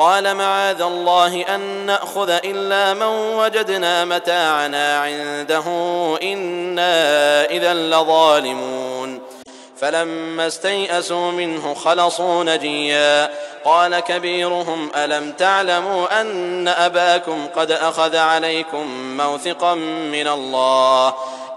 قال معاذ الله أن نأخذ إلا من وجدنا متاعنا عنده إنا إذا لظالمون. فلما استيئسوا منه خلصوا نجيا قال كبيرهم ألم تعلموا أن أباكم قد أخذ عليكم موثقا من الله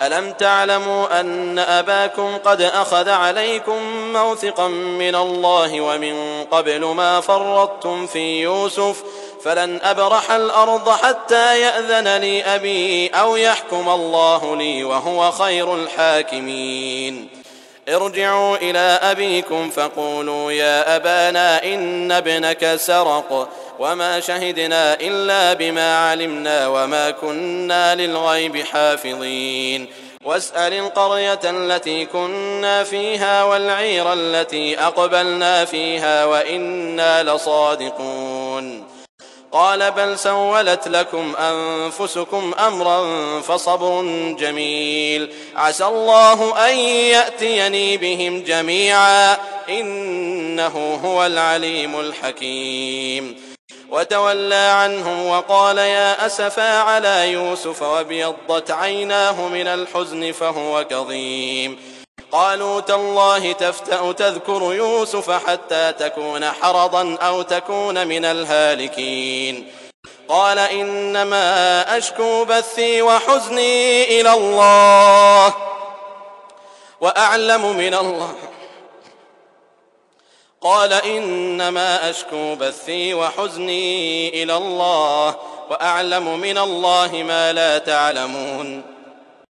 ومن قبل ما فرطتم في يوسف فلن أبرح الأرض حتى يأذن لي أبي أو يحكم الله لي وهو خير الحاكمين. ارجعوا إلى أبيكم فقولوا يا أبانا إن ابنك سرق وما شهدنا إلا بما علمنا وما كنا للغيب حافظين. واسأل القرية التي كنا فيها والعير التي أقبلنا فيها وإنا لصادقون. قال بل سولت لكم أنفسكم أمرا فصبر جميل عسى الله أن يأتيني بهم جميعا إنه هو العليم الحكيم. وتولى عنهم وقال يا أسفا على يوسف وابيضت عيناه من الحزن فهو كظيم. قالوا تالله تفتأ تذكر يوسف حتى تكون حرضا أو تكون من الهالكين. قال إنما أشكو بثي وحزني إلى الله وأعلم من الله ما لا تعلمون.